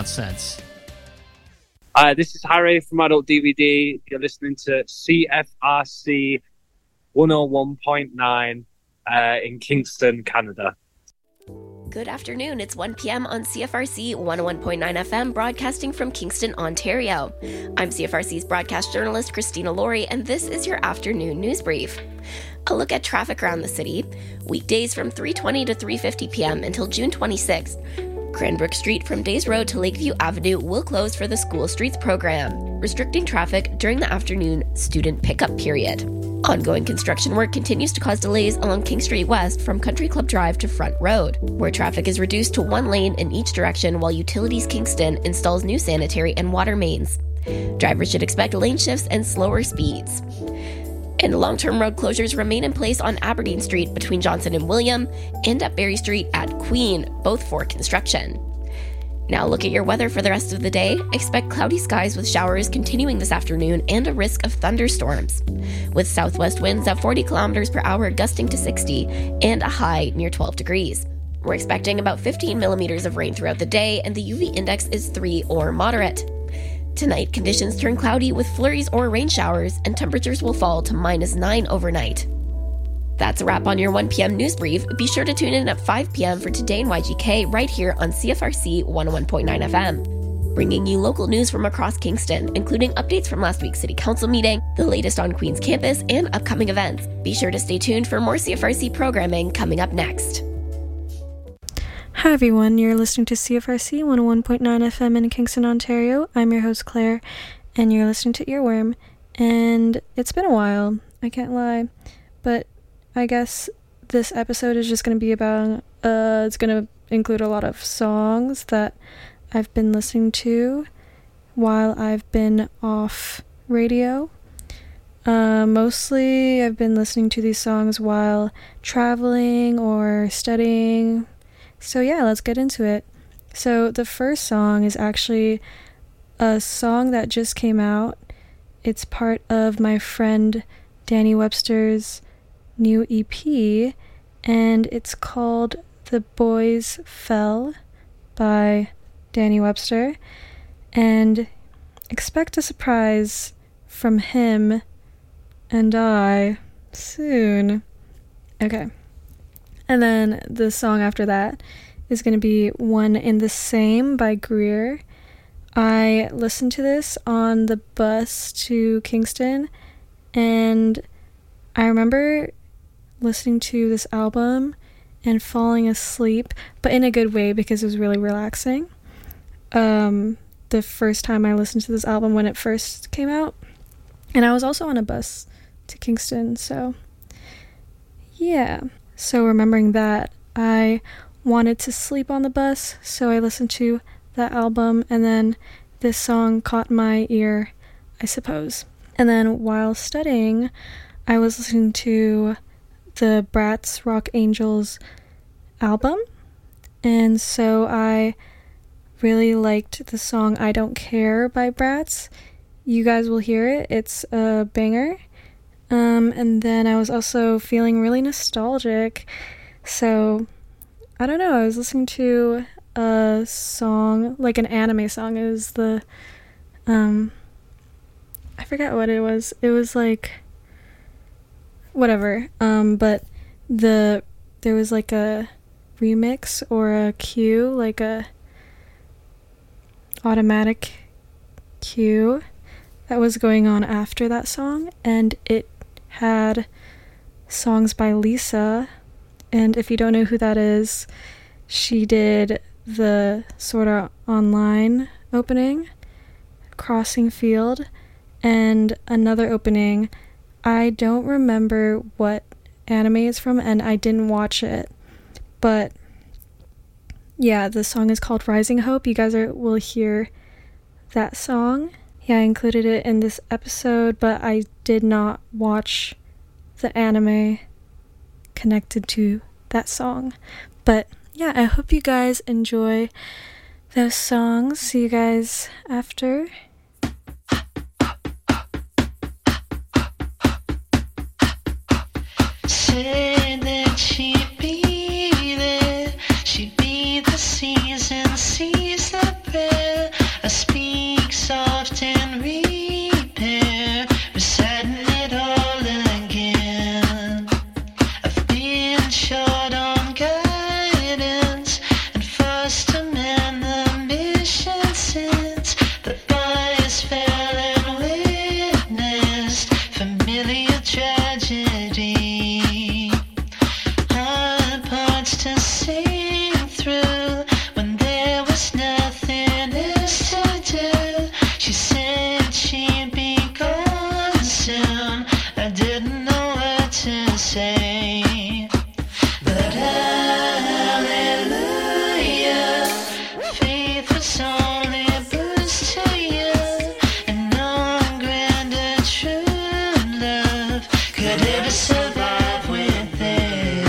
nonsense. This is Harry from Adult DVD. You're listening to CFRC 101.9 in Kingston, Canada. Good afternoon. It's 1 p.m. on CFRC 101.9 FM, broadcasting from Kingston, Ontario. I'm CFRC's broadcast journalist, Christina Laurie, and this is your afternoon news brief. A look at traffic around the city. Weekdays from 3:20 to 3:50 p.m. until June 26th. Cranbrook Street from Days Road to Lakeview Avenue will close for the School Streets program, restricting traffic during the afternoon student pickup period. Ongoing construction work continues to cause delays along King Street West from Country Club Drive to Front Road, where traffic is reduced to one lane in each direction while Utilities Kingston installs new sanitary and water mains. Drivers should expect lane shifts and slower speeds. And long-term road closures remain in place on Aberdeen Street between Johnson and William and at Berry Street at Queen, both for construction. Now look at your weather for the rest of the day. Expect cloudy skies with showers continuing this afternoon and a risk of thunderstorms, with southwest winds at 40 kilometers per hour gusting to 60 and a high near 12 degrees. We're expecting about 15 millimeters of rain throughout the day, and the UV index is 3 or moderate. Tonight, conditions turn cloudy with flurries or rain showers, and temperatures will fall to -9 overnight. That's a wrap on your 1 p.m. news brief. Be sure to tune in at 5 p.m. for Today in YGK right here on CFRC 101.9 FM. Bringing you local news from across Kingston, including updates from last week's City Council meeting, the latest on Queen's campus, and upcoming events. Be sure to stay tuned for more CFRC programming coming up next. Hi everyone, you're listening to CFRC 101.9 FM in Kingston, Ontario. I'm your host Claire, and you're listening to Earworm. And it's been a while, I can't lie, but I guess this episode is just going to be about, it's going to include a lot of songs that I've been listening to while I've been off radio. Mostly I've been listening to these songs while traveling or studying. So yeah, let's get into it. So the first song is actually a song that just came out. It's part of my friend Danny Webster's new EP, and it's called The Boys Fell by Danny Webster. And expect a surprise from him and I soon. Okay. And then the song after that is going to be One in the Same by Greer. I listened to this on the bus to Kingston, and I remember listening to this album and falling asleep, but in a good way because it was really relaxing. The first time I listened to this album when it first came out, and I was also on a bus to Kingston, so yeah. So remembering that, I wanted to sleep on the bus, so I listened to that album, and then this song caught my ear, I suppose. And then while studying, I was listening to the Bratz Rock Angels album, and so I really liked the song I Don't Care by Bratz. You guys will hear it, it's a banger. And then I was also feeling really nostalgic, so I don't know, I was listening to a song, like an anime song. It was the, I forgot what it was like, whatever, but there was like a remix or a cue, like a automatic cue that was going on after that song, and it had songs by Lisa, and if you don't know who that is, she did the Sword Art Online opening, Crossing Field, and another opening. I don't remember what anime it's from, and I didn't watch it, but yeah, the song is called Rising Hope. You guys will hear that song. Yeah, I included it in this episode, but I did not watch the anime connected to that song. But yeah, I hope you guys enjoy those songs. See you guys after. Said that she'd be there, she'd be the season, sees the best. I speak soft and repair, reciting it all again. I've been short on guidance and forced to mend the mission since the boys fell and witnessed familiar tragedy. Hard parts to sing through when there was nothing else to do. She said she'd be gone soon. I didn't know what to say, but hallelujah, faith was only a boost to you, and no grander true love could ever survive with this.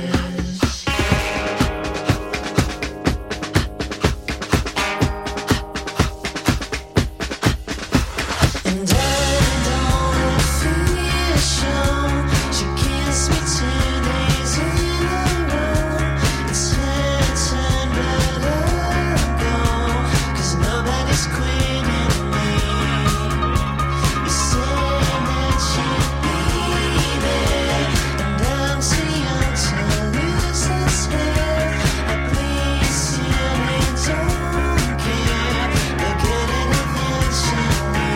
And I don't feel sure. She kissed me 2 days in a row. It's her turn, but I'll go, 'cause nobody's quitting me. You said that she'd be there, and I'm too young to lose this hair. I please you, we don't care. They'll get it eventually.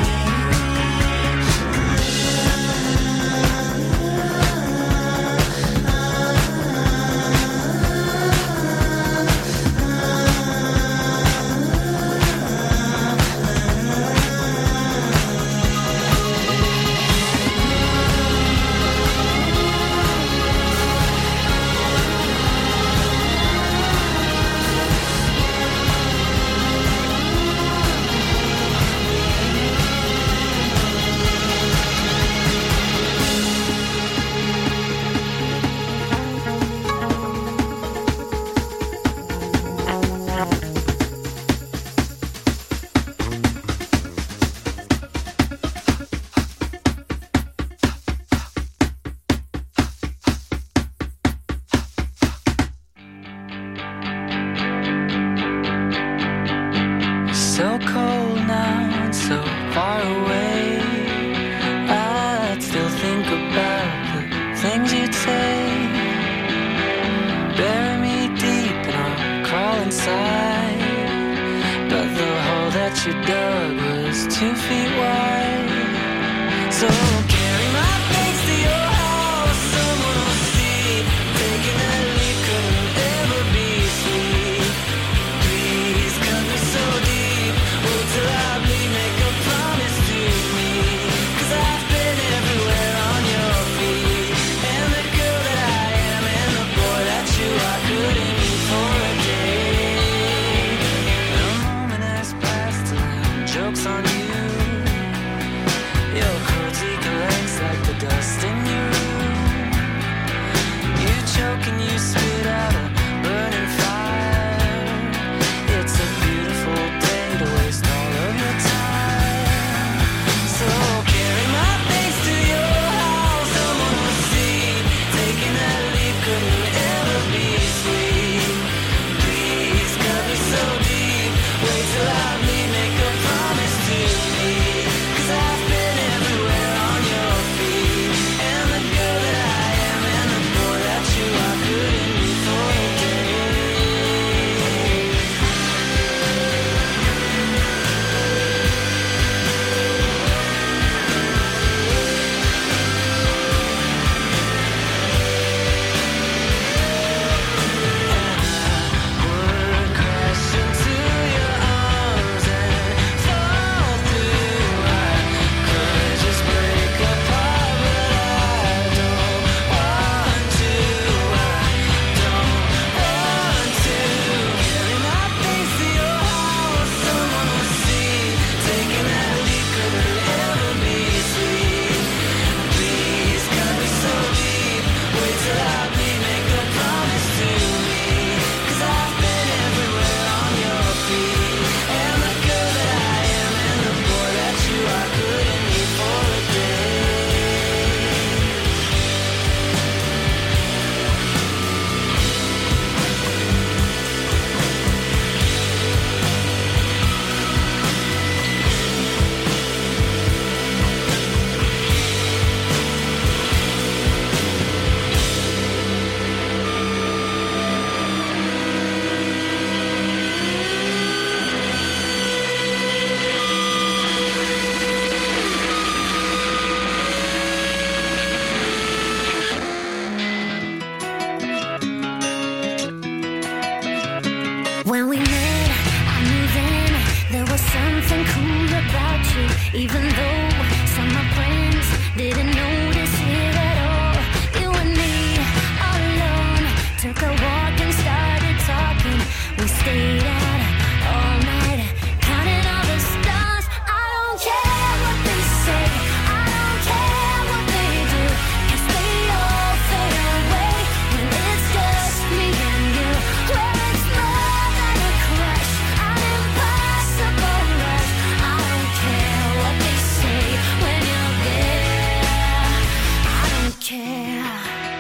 So cold now and so far away. I'd still think about the things you'd say. Bury me deep and I'll crawl inside. But the hole that you dug was 2 feet wide. So carry my things to your house, someone will see. Taking that leap couldn't ever be sweet. Please cut me so deep, oh, till I bleed, make a promise to me. 'Cause I've been everywhere on your feet. And the girl that I am and the boy that you are couldn't meet for a day. The moment has passed and joke's on you. Your cruelty collects Even though some of my friends didn't notice it at all. You and me all alone took a walk and started talking. We stayed out all night, counting all the stars. I don't care what they say, I don't care what they do, 'cause they all fade away when it's just me and you. Well, it's more than a crush, an impossible rush. I don't care what they say when you're there. I don't care.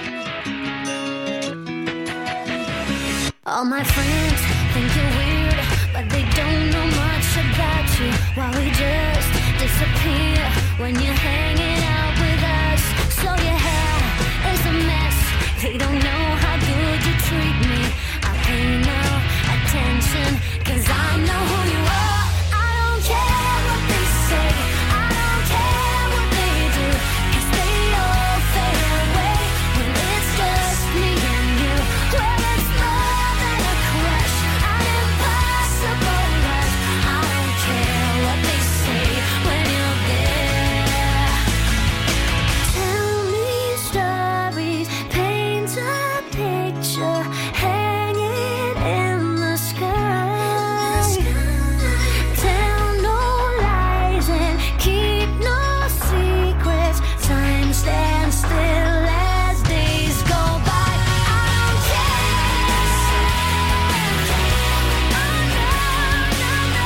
All my friends think you're weird, but they don't know much about you. While we just disappear when you're hanging out with us. So your hair is a mess, they don't know how good you treat me. I pay no attention, 'cause I know who you are. I don't care what they say, I don't care what they do, 'cause they all fade away when it's just me and you. Well, it's more than a crush, an impossible rush. I don't care what they say when you're there. Tell me stories, paint a picture, hanging in the sky. Tell no lies and keep no secrets. Time stands still as days go by. I don't care. Oh no, no, no.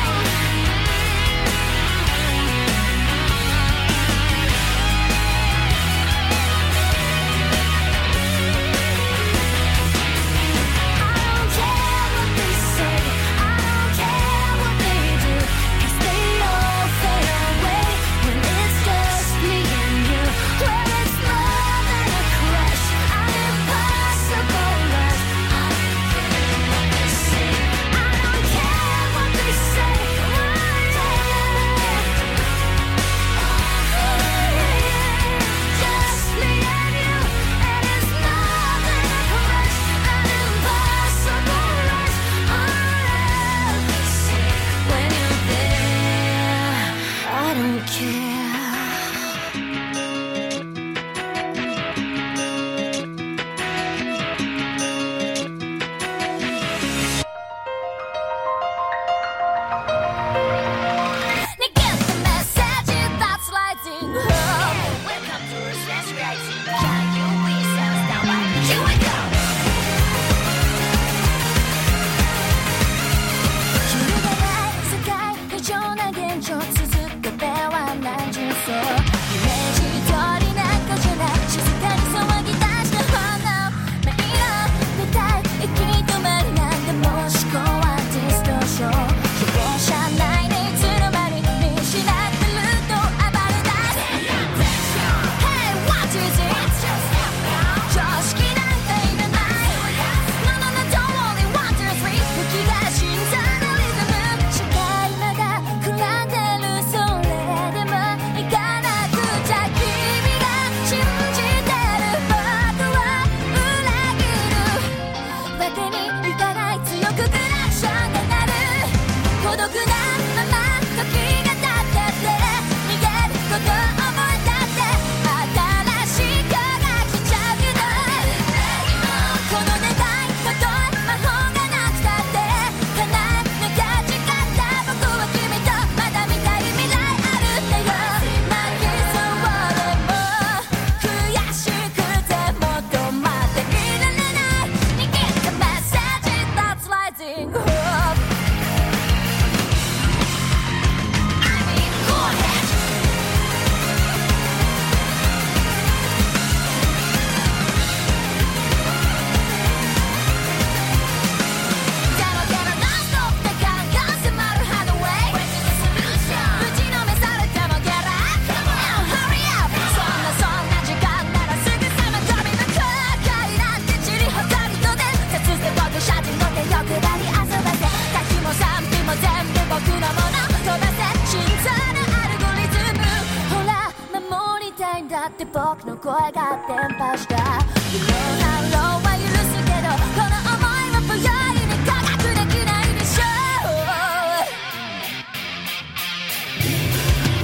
I don't care what they say, I don't care what they do, 'cause they all fade away when it's just me and you. Well, it's more than a crush, an impossible rush. I don't care what they say, I don't care what they say. Just me and you, and it's more than a crush, an impossible rush. When you're there, I don't care. Get the message that's lighting up. Welcome to Stress Rising. Can you please stand by? Here we go. 揺るがない世界、過剰な現状続く壁は何十層。イメージ通りなんかじゃない、静かに騒ぎ出した炎。迷路みたい、息止まるなんでも思考はディストーション。希望者ないね、いつの間に見失ってると暴れ出す。Hey, what is it? 常識なんていらない。No, no, no, don't only one, two, three. 吹き出しんだのリズム。社会まだ暗んでる、それでも行かなくちゃ。君が信じてる僕は裏切る。わけにいかない、強くクラクションが鳴る。孤独なまま時が経ってって逃げること思い出って新しい子が来ちゃうけど、この願いとと魔法がなくたって叶えなきゃ誓った僕は君とまだ見たい未来あるんだよ。泣きそうでも悔しくても止まっていられない。握ったメッセージ that's lighting up. I mean, go ahead. でもノンストップでガンガン迫るハードウェイ。打ちのめされても get up. Hurry up. そんな時間ならすぐさま飛び向く。赤いなんて散りほこりとで切して僕シャチの手欲張り遊ばせ。滝も賛否も全部僕のもの飛ばせ。心臓のアルゴリズム、ほら守りたいんだって僕の声が伝播した。You know how low は許すけど、この想いは不用意に科学できないでしょ。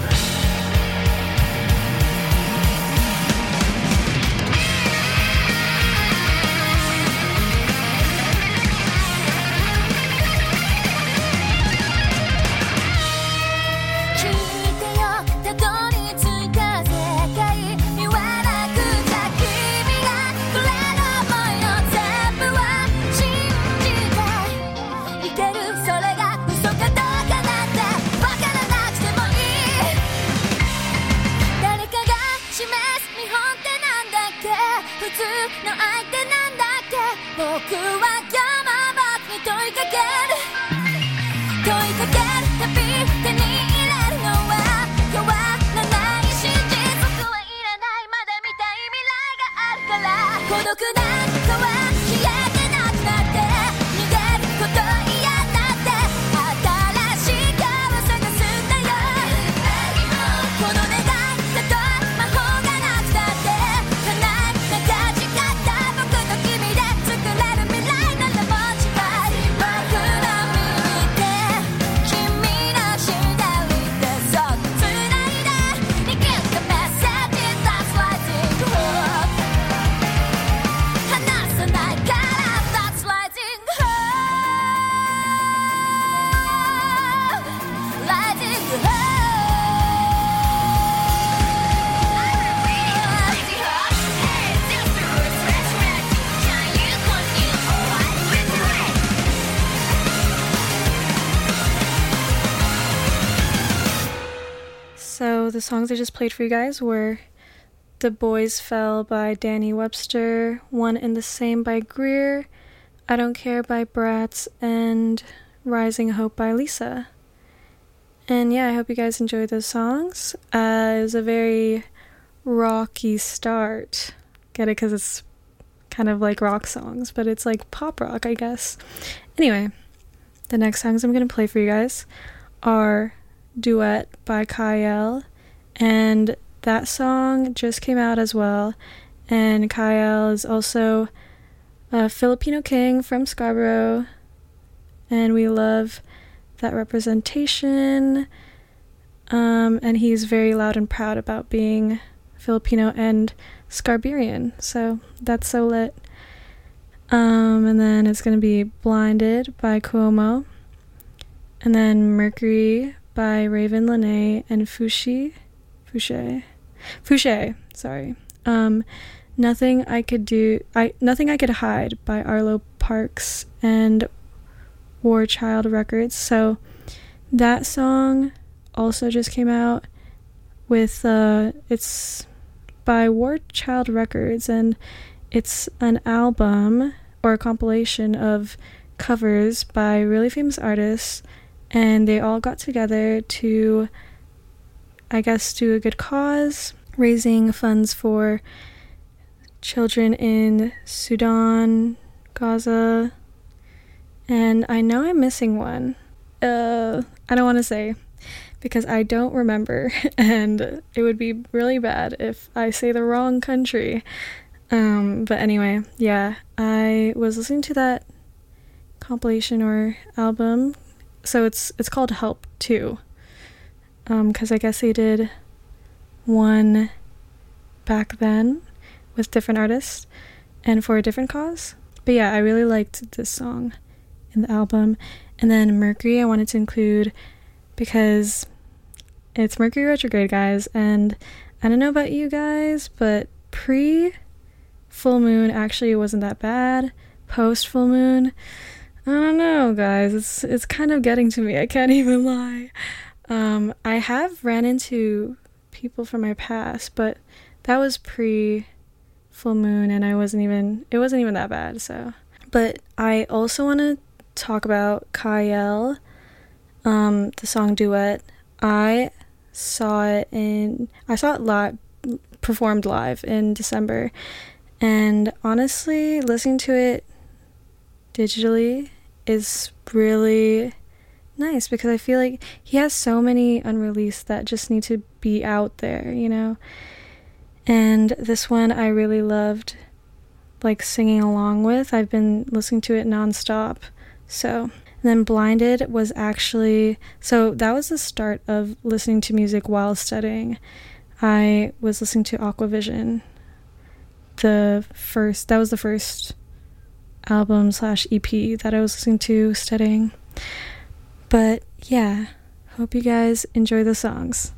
So the songs I just played for you guys were The Boys Fell by Danny Webster, One and the Same by Greer, I Don't Care by Bratz, and Rising Hope by Lisa. And yeah, I hope you guys enjoyed those songs. It was a very rocky start. Get it? Because it's kind of like rock songs, but it's like pop rock, I guess. Anyway, the next songs I'm going to play for you guys are Duet by Kyle, and that song just came out as well. And Kyle is also a Filipino king from Scarborough, and we love that representation. And he's very loud and proud about being Filipino and Scarberian, so that's so lit. And then it's gonna be Blinded by Cuomo, and then Mercury by Raven Lene and Fouché, sorry. Nothing I Could Hide by Arlo Parks and War Child Records. So that song also just came out with it's by War Child Records, and it's an album or a compilation of covers by really famous artists, and they all got together to, I guess, do a good cause, raising funds for children in Sudan, Gaza, and I know I'm missing one. I don't want to say because I don't remember, and it would be really bad if I say the wrong country. But anyway, yeah, I was listening to that compilation or album, so it's called Help 2, because I guess they did one back then with different artists and for a different cause. But yeah, I really liked this song in the album. And then Mercury I wanted to include because it's Mercury retrograde, guys, and I don't know about you guys, but pre-full moon actually wasn't that bad. Post-full moon, I don't know, guys, it's kind of getting to me, I can't even lie. I have ran into people from my past, but that was pre-full moon, and it wasn't even that bad, so. But I also want to talk about Kyle, the song Duet. I saw it live, performed live in December, and honestly, listening to it digitally is really nice because I feel like he has so many unreleased that just need to be out there, you know? And this one I really loved, like, singing along with. I've been listening to it nonstop. So, and then Blinded was actually, so that was the start of listening to music while studying. I was listening to Aquavision. That was the first album / EP that I was listening to studying. But yeah, hope you guys enjoy the songs.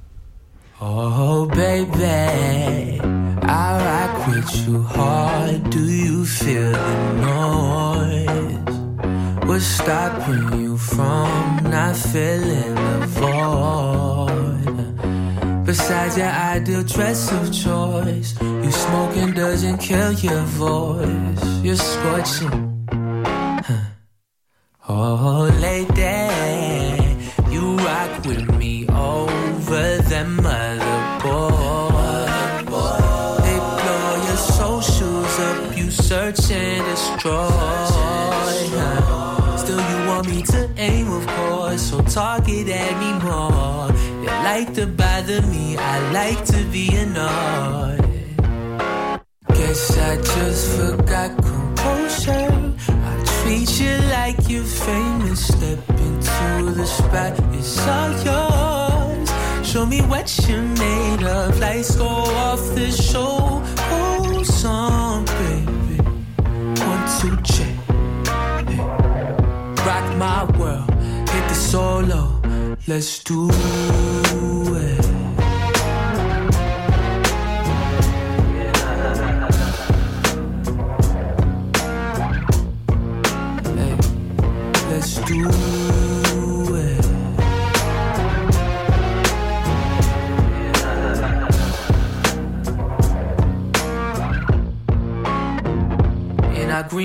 Oh baby, I rock with you hard. Do you feel the noise? What's stopping you from not feeling the void? Besides your ideal dress of choice, you smoking doesn't kill your voice. You're scorching. Oh lady, you rock with me over them other boys. They blow your socials up, you search and destroy. Still you want me to aim, of course, so target at me more. You like to bother me, I like to be annoyed. Guess I just forgot composure. I treat you like you're famous. Step into the spot, it's all yours. Show me what you're made of. Lights go off the show. Oh, song, baby. 1, 2, check. Rock my world, hit the solo, let's do it. Hey, let's do it.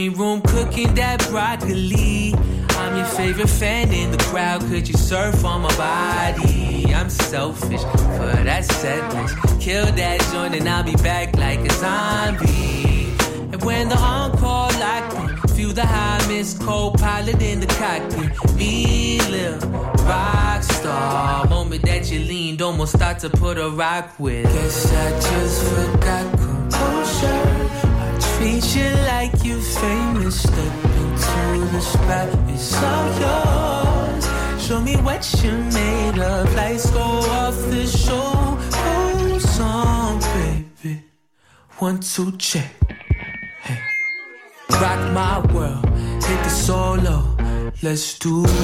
living room cooking that broccoli. I'm your favorite fan in the crowd. Could you surf on my body? I'm selfish for that sadness. Kill that joint and I'll be back like a zombie. And when the encore locked in, feel the high miss co-pilot in the cockpit. Me, little rock star. Moment that you leaned, almost start to put a rock with. Guess I just forgot composure. I treat you like you famous. Step into the spot, it's all yours. Show me what you're made of. Lights go off the show. Oh, song, baby. 1, 2, check. Hey. Rock my world, hit the solo. Let's do it.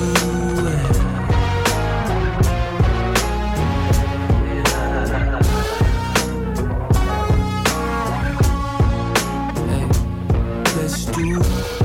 Hey, let's do it.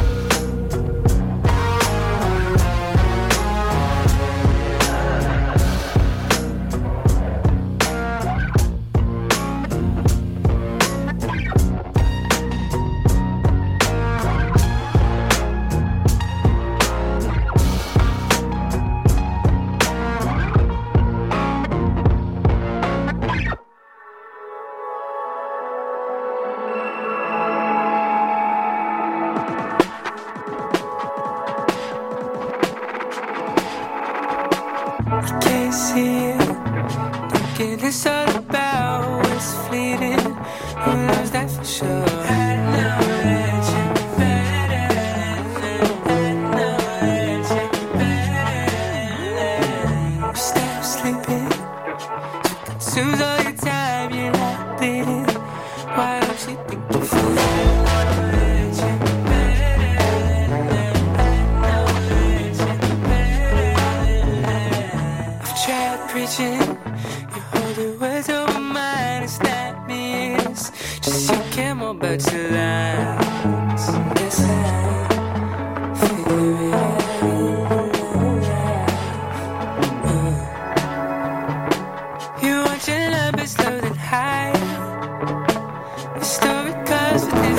It's all about what's fleeting. Who knows that for sure? I know that you're better. I know that you're better. Stop sleeping. Consumes all your time. You're not bleeding. Why don't you think you're fine? I know that you're better. I know that you're better. I've tried preaching. The words over mine, it's not me, it's just you care more about your lies. Guess I figure it out. You want your numbers low and high. The story comes with this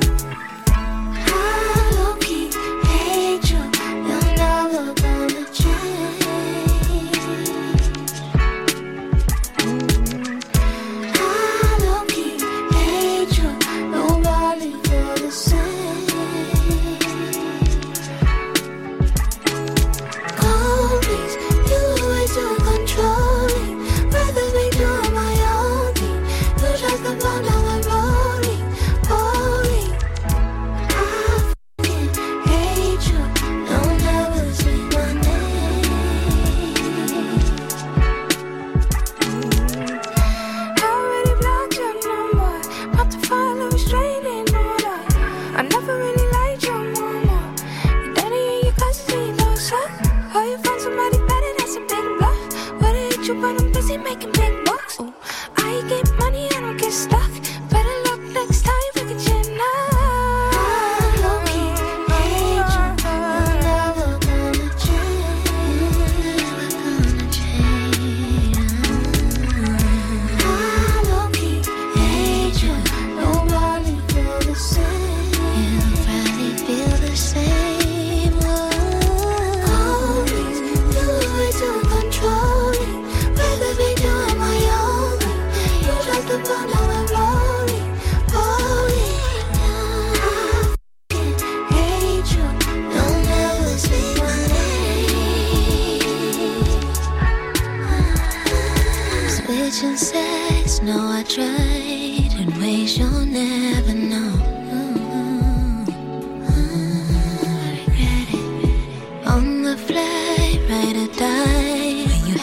Low-key angel, you'll never gonna change.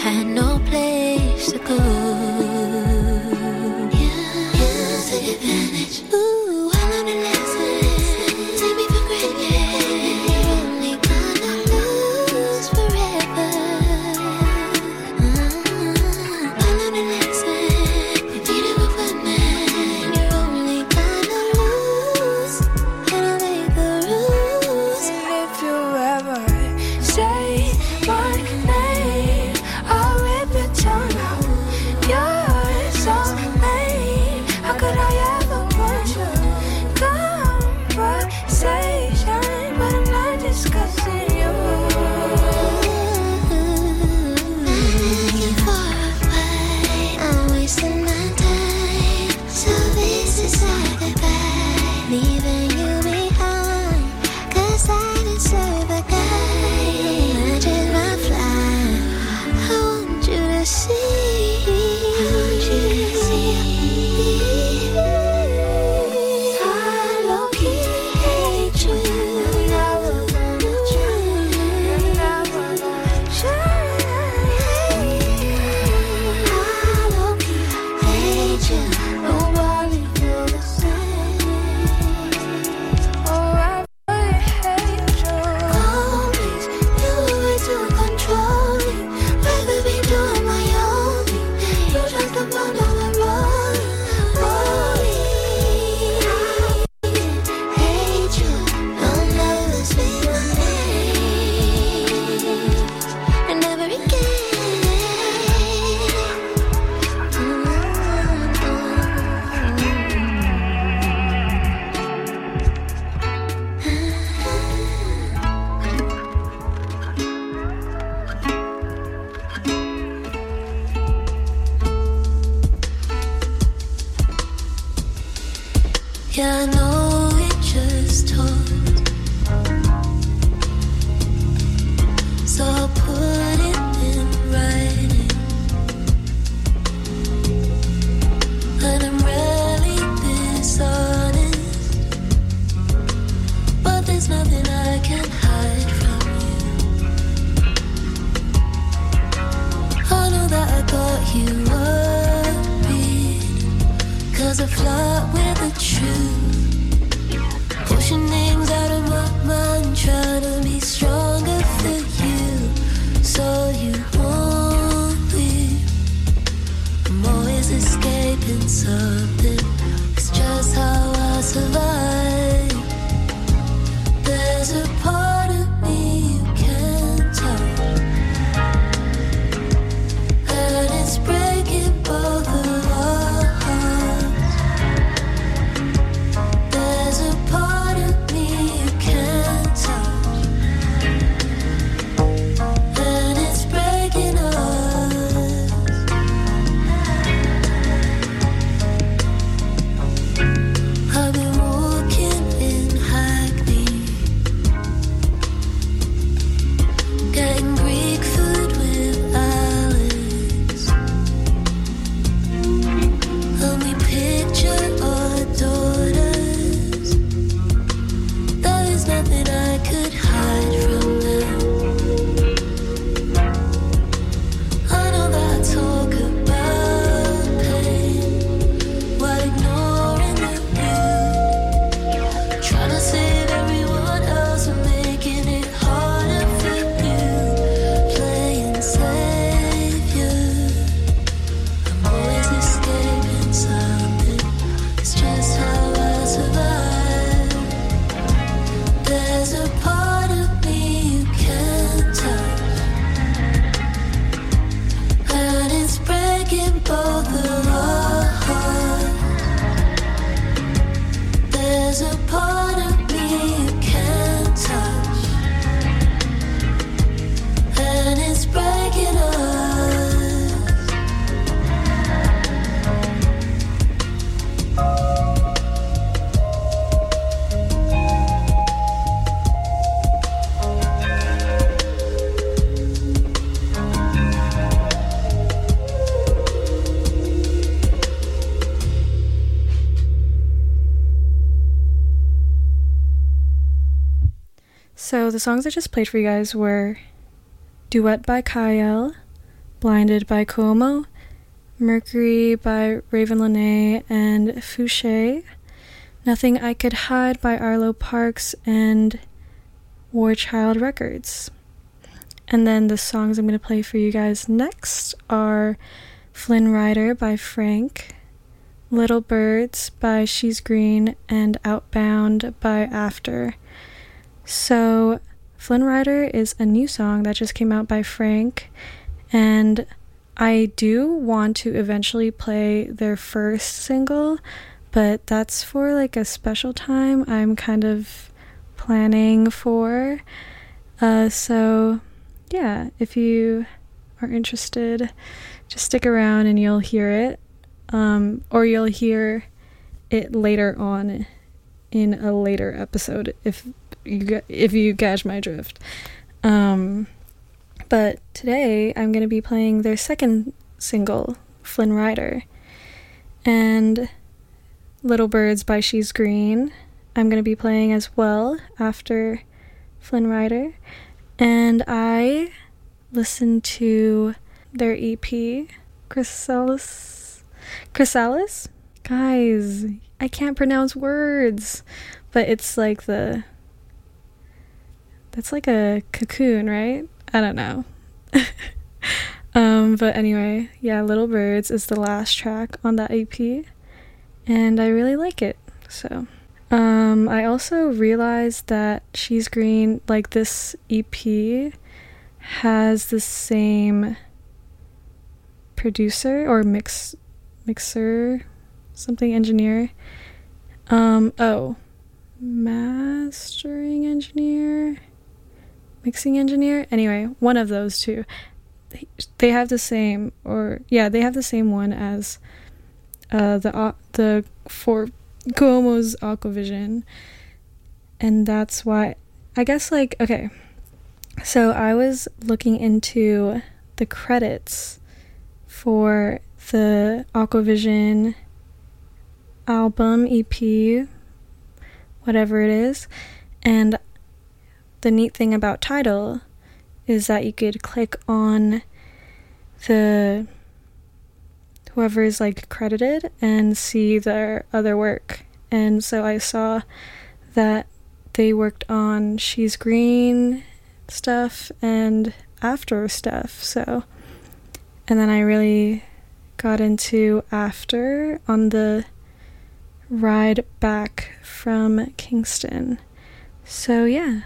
had no place to go. You took advantage. Ooh, I learned a lesson. Take me for granted. You're only gonna lose forever. I learned a lesson. If you never were mine, you're only gonna lose. I don't make the rules. And if you ever say my name, I'll rip your tongue out. You're so lame. How could I ever want you? Conversation, but I'm not discussing you. You're far away, I'm wasting my time. So this is our goodbye, leaving you behind. 'Cause I deserve a guy who matches my fly. I want you to see. I low-key hate you. You're never gonna change. You're never gonna change. I low-key hate you. Nobody feel the same. Oh, I really hate you. Always, you were way too controlling. Rather be doing my own thing. You just kept on down the road. I hate you. Don't never speak my name. And never again. Yeah, I know we just talked, so I'll put it in writing. And I'm really dishonest, but there's nothing I can hide from you. I know that I got you worried, 'cause I flirt with the truth. Pushing things out of my mind, trying to be stronger for you. So you won't leave. I'm always escaping something. It's just how I survive. There's a part of me you can't touch, and it's breaking both of our hearts. There's a part of me you can't touch, and it's breaking us. I've been walking in Hackney, getting Greek food with Alex, and we picture our daughters. There is nothing I could hide from them. I know that I talk about pain while ignoring the view. Trying to save everyone else and making it harder for you. Playing savior. I'm always escaping something. It's just how I survive. There's a part of me you can't touch, and it's breaking both of our hearts. There's a part of me you can't touch, and it's breaking us. So the songs I just played for you guys were Duet by Kyle, Blinded by Cuomo, Mercury by Raven Lenae and Fouché, Nothing I Could Hide by Arlo Parks and War Child Records. And then the songs I'm going to play for you guys next are Flynn Rider by Frank, Little Birds by She's Green, and Outbound by After. So Flynn Rider is a new song that just came out by Frank, and I do want to eventually play their first single, but that's for like a special time I'm kind of planning for. So yeah, if you are interested, just stick around and you'll hear it, or you'll hear it later on in a later episode if you catch my drift. But today I'm going to be playing their second single, Flynn Rider, and Little Birds by She's Green I'm going to be playing as well after Flynn Rider. And I listened to their EP, Chrysalis? Guys, I can't pronounce words, but it's like that's like a cocoon, right? I don't know. But anyway, yeah, Little Birds is the last track on that EP, and I really like it. So I also realized that She's Green, like this EP, has the same producer or mixer, something engineer. Mastering engineer, mixing engineer. Anyway, one of those two. They have the same, they have the same one as the for Cuomo's Aquavision, and that's why I guess, like, okay, so I was looking into the credits for the Aquavision album, EP, whatever it is, and the neat thing about Tidal is that you could click on the whoever is like credited and see their other work. And so I saw that they worked on She's Green stuff and After stuff. So, and then I really got into After on the ride back from Kingston. So yeah.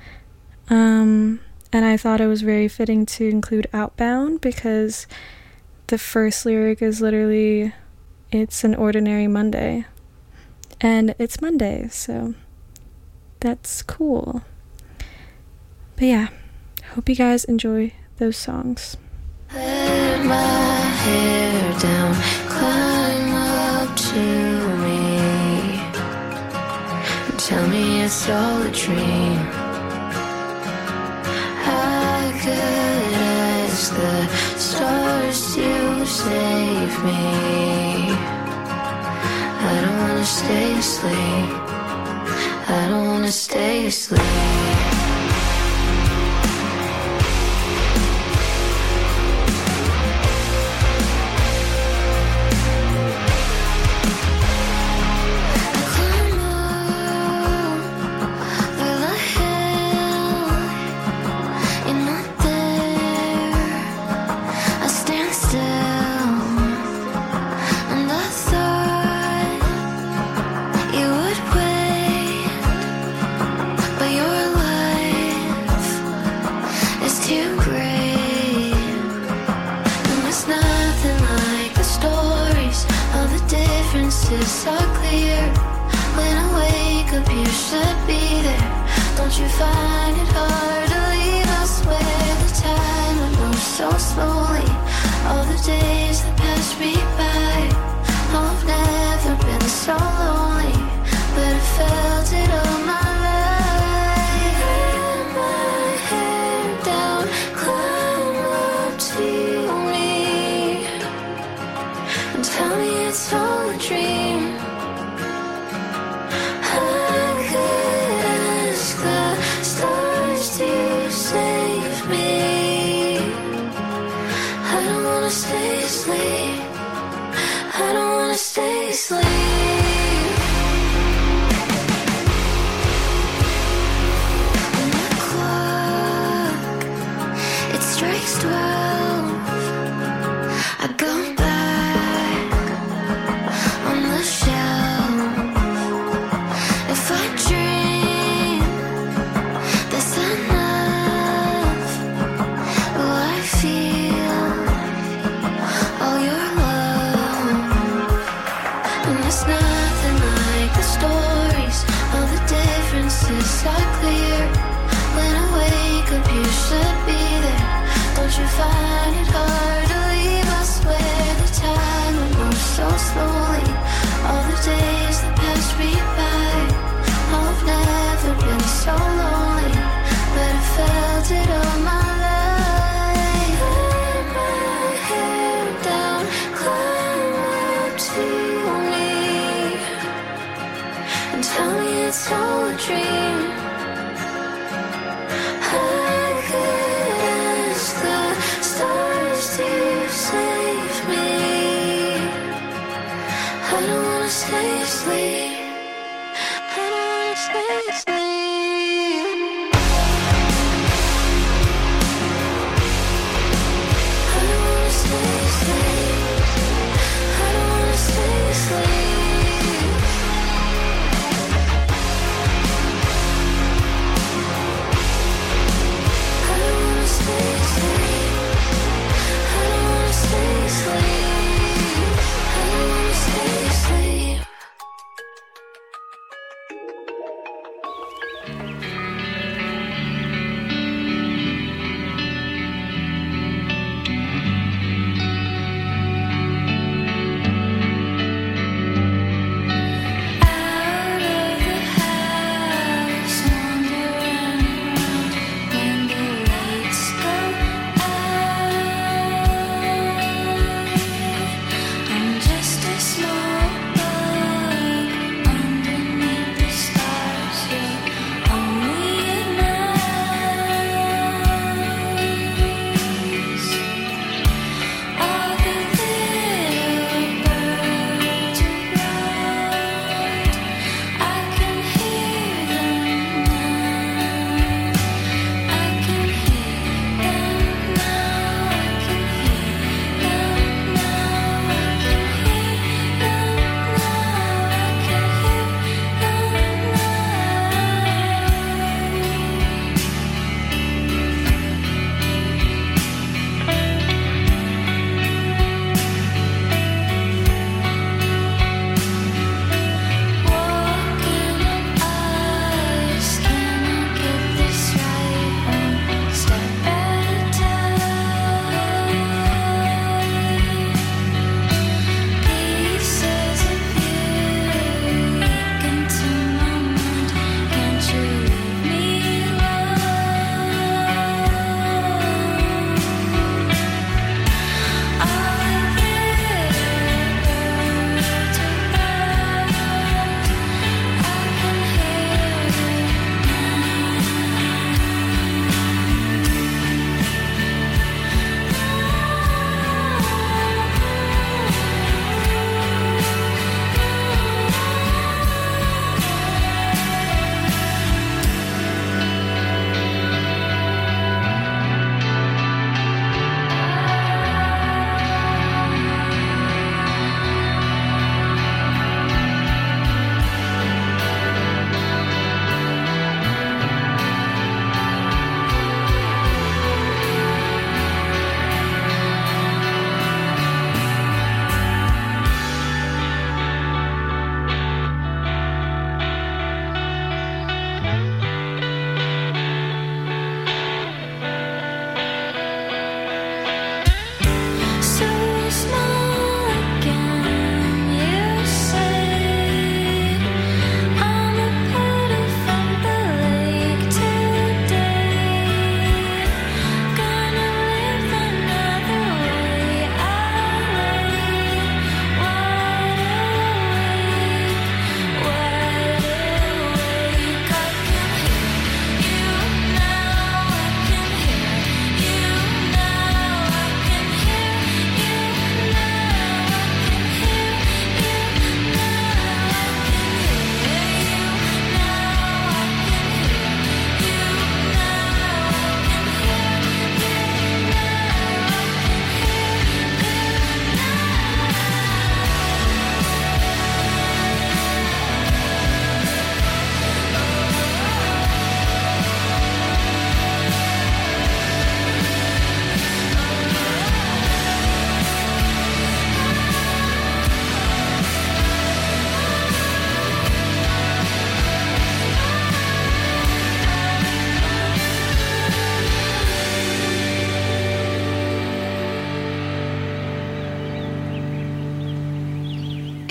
And I thought it was very fitting to include Outbound because the first lyric is literally, it's an ordinary Monday. And it's Monday, so that's cool. But yeah, hope you guys enjoy those songs. Let my hair down, climb up to me, tell me it's all a dream. I could ask the stars to save me. I don't wanna stay asleep. I don't wanna stay asleep. Are clear. When I wake up, you should be there. Don't you find it hard to leave? I swear the time would move so slowly. All the days that pass me by. Oh, I've never been so lonely, but I felt it all my life. Let my hair down, climb up to me, and tell me it's all a dream. I least 12. I go back on the shelf. If I dream this enough, will I feel all your love? And it's nothing like the stories. All the differences are clear. When I wake up, you should be there. Don't you find it hard to leave? I swear the time will move so slowly. All the days that pass me by. I've never been so lonely, but I felt it all my life. Let my hair down, climb up to me, and tell me it's all a dream. I could ask the stars.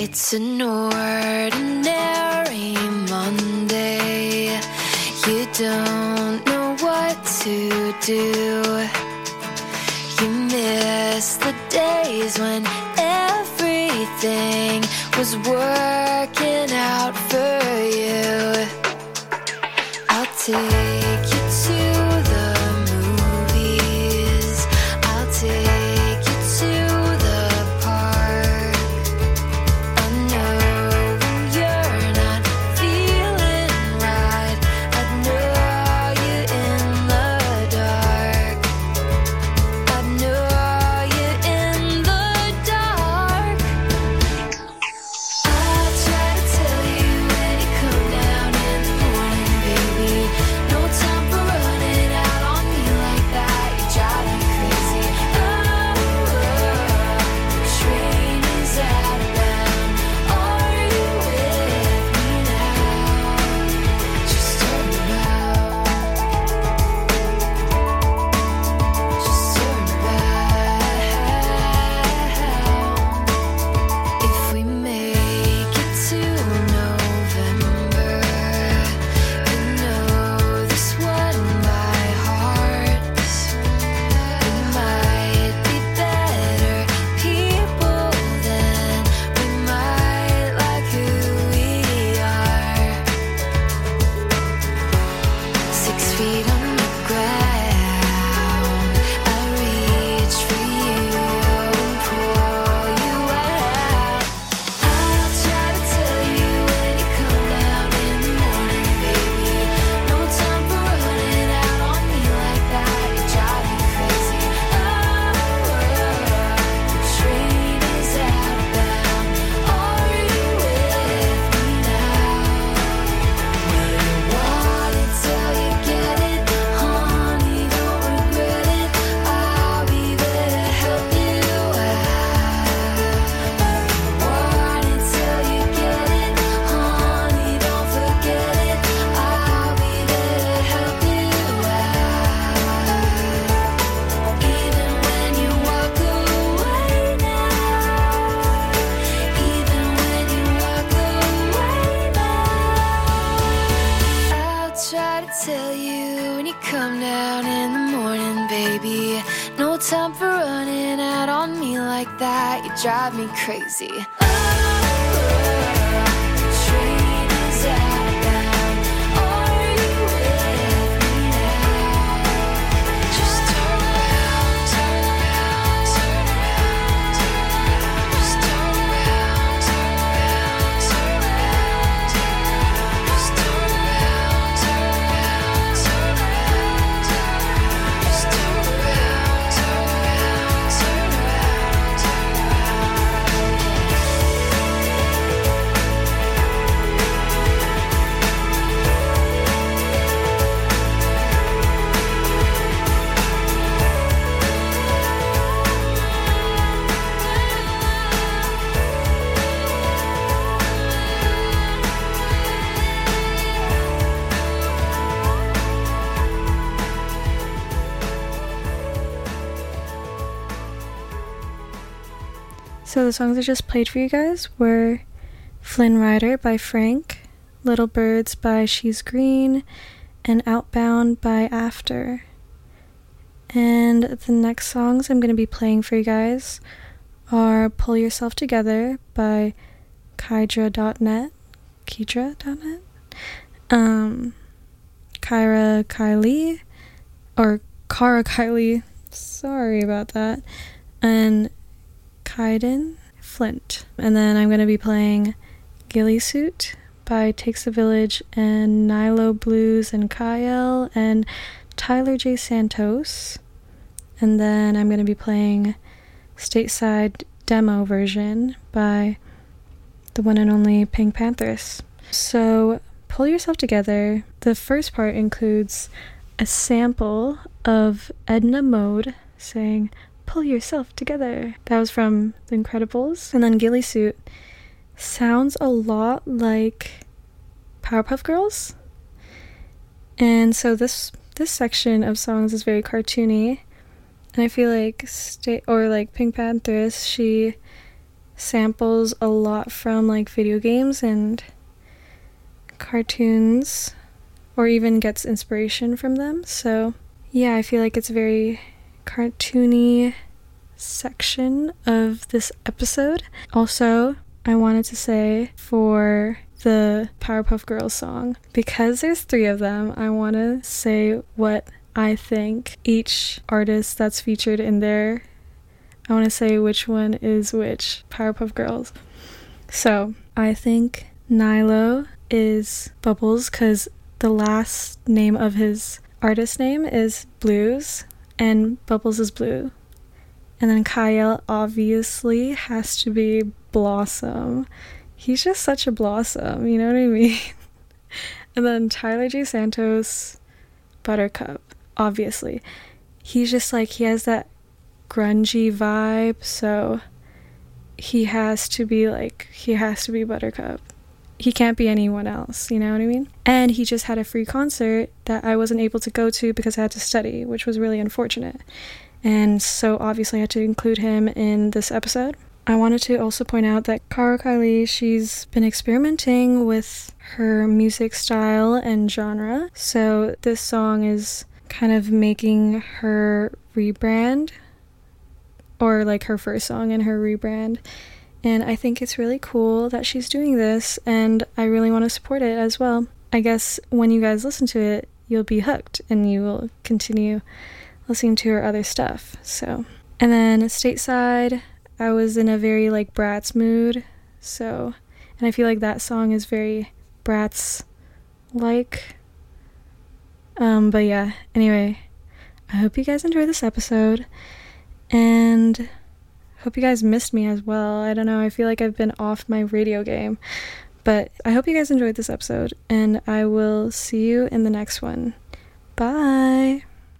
It's an ordinary Monday. You don't know what to do. You miss the days when everything was working out for you. I'll take you to the movies. I'll take you to the park. I know when you're not feeling right, I'd know you in the dark. I'd know you in the dark. I'll try to tell you when you come down in the morning, baby. No time for running out on me like that. You drive me crazy. Oh, the train is outbound. Are you with me now? Just turn around. Just turn around. If we make it to November, you know this one by heart. We might be better people then. We might like who we are. 6 feet on the ground, I reach for you and pull you out. I'll try to tell you when you come down in the morning, baby. No time for running out on me like that. You drive me crazy. Oh, the train is outbound. Are you with me now? Will you want it till you get it? Honey, don't regret it. I'll be there to help you out. Will you want it till you get it? Honey, don't forget it. I'll be there to help you out. Even when you walk away now. Even when you walk away now. I'll try to tell you when you come down in the morning, baby. No time for running out on me like that. You drive me crazy. Oh, the train is outbound. Are you with me now? Just turn around, turn around, turn around, turn around. Just turn around, turn around, turn around, turn around. Just turn around, turn around, turn around, turn around. Just turn around, turn around, turn around, turn So the songs I just played for you guys were Flynn Rider by Frank, Little Birds by She's Green, and Outbound by After. And the next songs I'm going to be playing for you guys are Pull Yourself Together by Kydra.net, Kyra Kylie, or Kara Kylie, sorry about that, and Kaiden Flint. And then I'm going to be playing Ghillie Suit by Takes a Village and Nilo Blues and Kyle and Tyler J. Santos. And then I'm going to be playing Stateside Demo version by the one and only Pink Panthers. So Pull Yourself Together, the first part includes a sample of Edna Mode saying pull yourself together. That was from The Incredibles. And then Ghillie Suit sounds a lot like Powerpuff Girls. And so this section of songs is very cartoony. And I feel like Pink Panthers, she samples a lot from like video games and cartoons, or even gets inspiration from them. So yeah, I feel like it's a very cartoony section of this episode. Also, I wanted to say for the Powerpuff Girls song, because there's 3 of them, I want to say what I think each artist that's featured in there, I want to say which one is which Powerpuff Girls. So I think Nilo is Bubbles, because the last name of his artist name is Blues and Bubbles is Blue. And then Kyle obviously has to be Blossom. He's just such a blossom, you know what I mean? And then Tyler J. Santos, Buttercup, obviously. He's just like, he has that grungy vibe, so he has to be Buttercup. He can't be anyone else, you know what I mean? And he just had a free concert that I wasn't able to go to because I had to study, which was really unfortunate. And so obviously I had to include him in this episode. I wanted to also point out that Cara Kylie, she's been experimenting with her music style and genre. So this song is kind of making her rebrand, or like her first song in her rebrand. And I think it's really cool that she's doing this, and I really want to support it as well. I guess when you guys listen to it, you'll be hooked and you will continue listening to her other stuff. So, and then Stateside, I was in a very like Bratz mood, so, and I feel like that song is very Bratz like. But yeah, anyway, I hope you guys enjoyed this episode, and hope you guys missed me as well. I don't know, I feel like I've been off my radio game, but I hope you guys enjoyed this episode, and I will see you in the next one. Bye!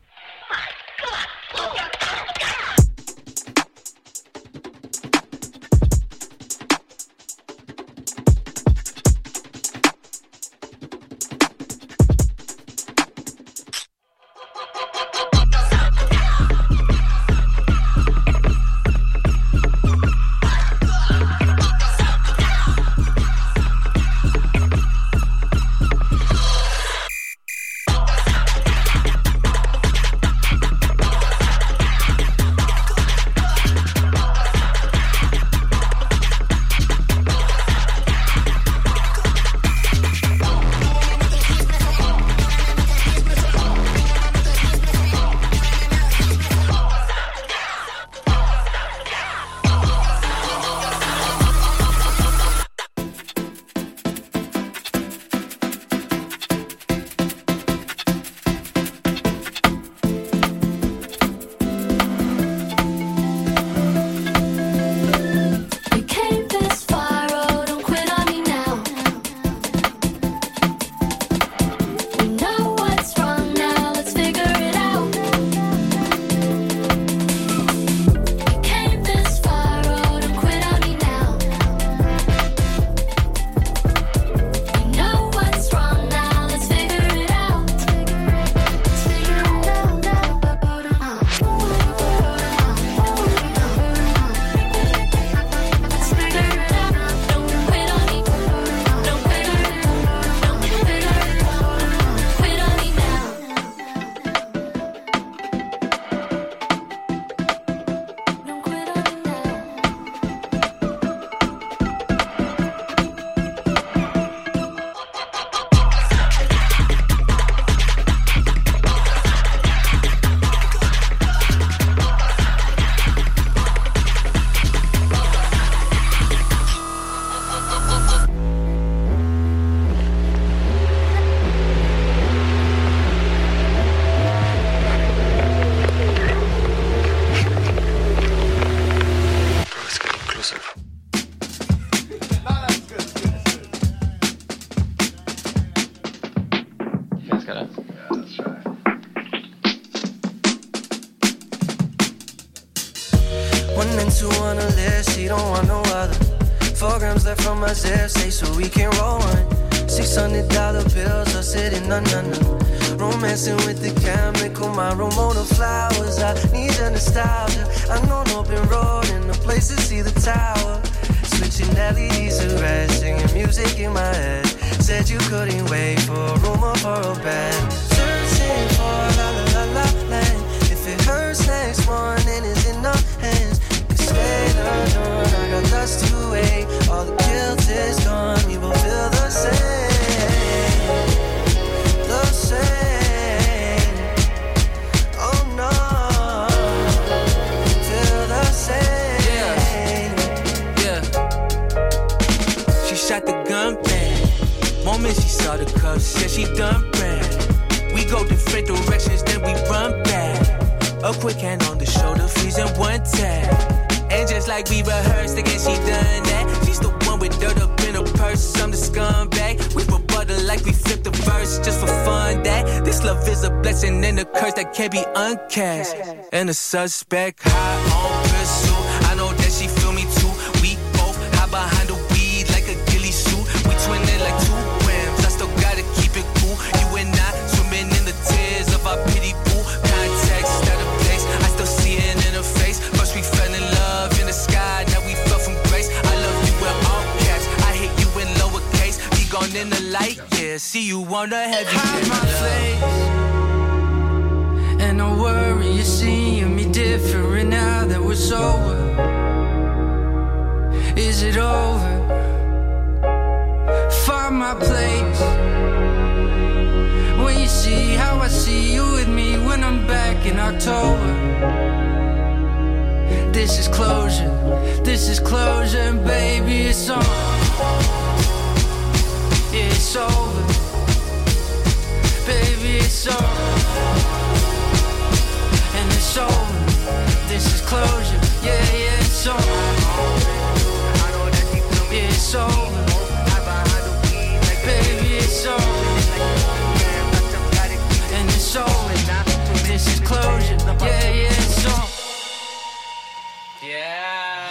two on the list, she don't want no other. 4 grams left from my zip, say so we can roll one. $600 bills are sitting under. Romancing with the chemical, my Ramona flowers. I need your nostalgia. I know an open road and a place to see the tower. switching LEDs to red, singing music in my head. Said you couldn't wait for a room or for a bed. Searching for la la la la land. If it hurts next morning is in our hands. You can stay the dawn, I got dust to wait. All the guilt is gone, we will feel the same. The same. Oh no. Feel the same. Yeah. She shot the gun back. Moment she saw the cuffs, said she done ran. We go different directions, then we run back. A quick hand on the shoulder, freezing one tap. And just like we rehearsed, again she done that. She's the one with dirt up in her purse, I'm the scumbag. We rebuttal like we flipped the verse, just for fun. That this love is a blessing and a curse that can't be uncast. And the suspect high on pursuit, I know that she feel me too. We both hide behind the weed like a ghillie suit. We twinning like 2 grams, I still gotta keep it cool. You and I swimming in the tears of our pity pool. Context out of place, I still see it in her face. First we fell in love in the sky, now we fell from grace. I love you in all caps, I hate you in lowercase. Be gone in the light, yeah, see you on the heavy. Hide my face, and don't worry, you're seeing me different now that we're sober. Is it over? Find my place. When you see how I see you with me when I'm back in October. This is closure, and baby, it's on. Yeah, it's over. Baby, it's over. And it's over. This is closure. Yeah, it's over. Yeah, it's over. Baby, it's over. And it's over. This is closure. Yeah, it's over. Yeah.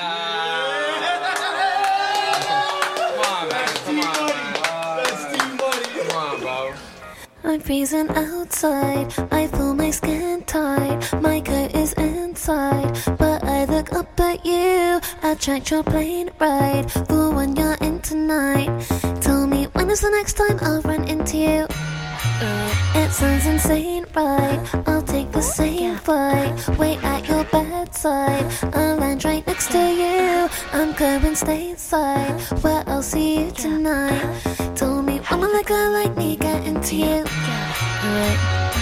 I'm freezing outside, I feel my skin tight. My coat is inside, but I look up at you. I checked your plane ride, the one you're in tonight. Tell me, when is the next time I'll run into you? It sounds insane, right? I'll take the same flight. Wait at your bedside, I'll land right next to you. I'm going stateside, where I'll see you tonight. Tell me, when will a girl like me get into you? Right.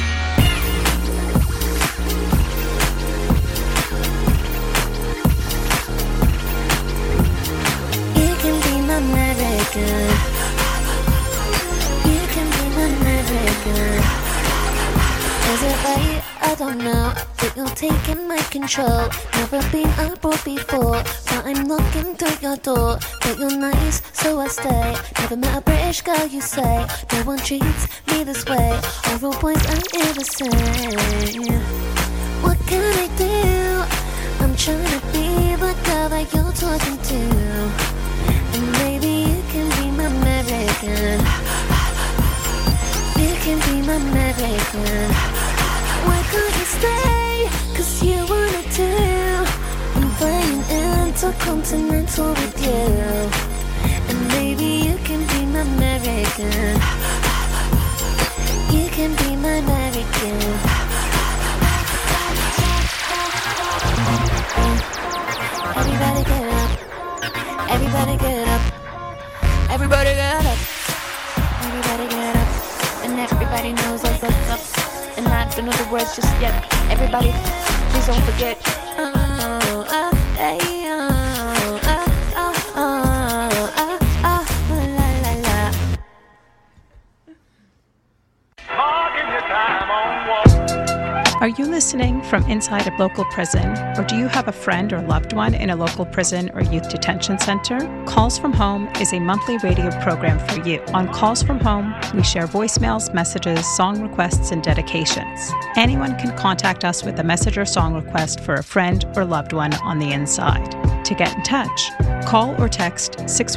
You can be my American. You can be my American. Is it right? I don't know. But you're taking my control. Never been abroad before, but I'm knocking through your door. But you're nice, so I stay. Never met a British girl, you say. No one treats me this way. All boys are innocent. What can I do? I'm trying to be the girl that you're talking to. And maybe you can be my American. You can be my American. Why can't you stay? 'Cause you wanted to. I'm flying intercontinental with you. And maybe you can be my American. You can be my American. Everybody get up. Everybody get up. Everybody get up. Everybody get up. And everybody knows what's up. And I don't know the words just yet. Everybody, please don't forget. Are you listening from inside a local prison, or do you have a friend or loved one in a local prison or youth detention center? Calls from Home is a monthly radio program for you. On Calls from Home, we share voicemails, messages, song requests, and dedications. Anyone can contact us with a message or song request for a friend or loved one on the inside. To get in touch, call or text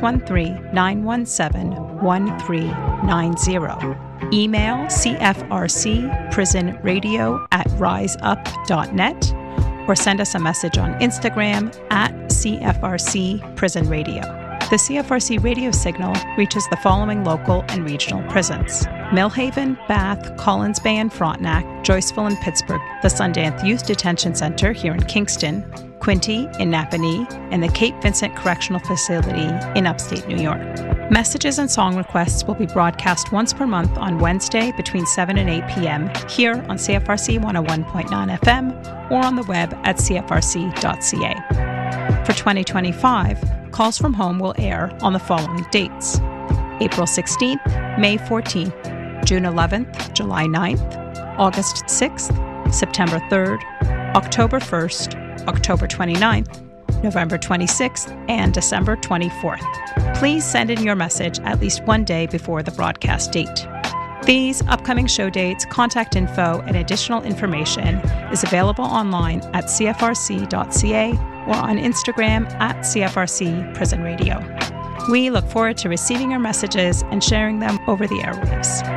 613-917-1390. Email cfrcprisonradio@riseup.net or send us a message on Instagram at CFRC Prison Radio. The CFRC radio signal reaches the following local and regional prisons: Millhaven, Bath, Collins Bay and Frontenac, Joyceville and Pittsburgh, the Sundance Youth Detention Center here in Kingston, Quinte in Napanee, and the Cape Vincent Correctional Facility in upstate New York. Messages and song requests will be broadcast once per month on Wednesday between 7 and 8 p.m. here on CFRC 101.9 FM or on the web at cfrc.ca. For 2025, Calls from Home will air on the following dates: April 16th, May 14th, June 11th, July 9th, August 6th, September 3rd, October 1st, October 29th, November 26th, and December 24th. Please send in your message at least one day before the broadcast date. These upcoming show dates, contact info, and additional information is available online at cfrc.ca or on Instagram at CFRC Prison Radio. We look forward to receiving your messages and sharing them over the airwaves.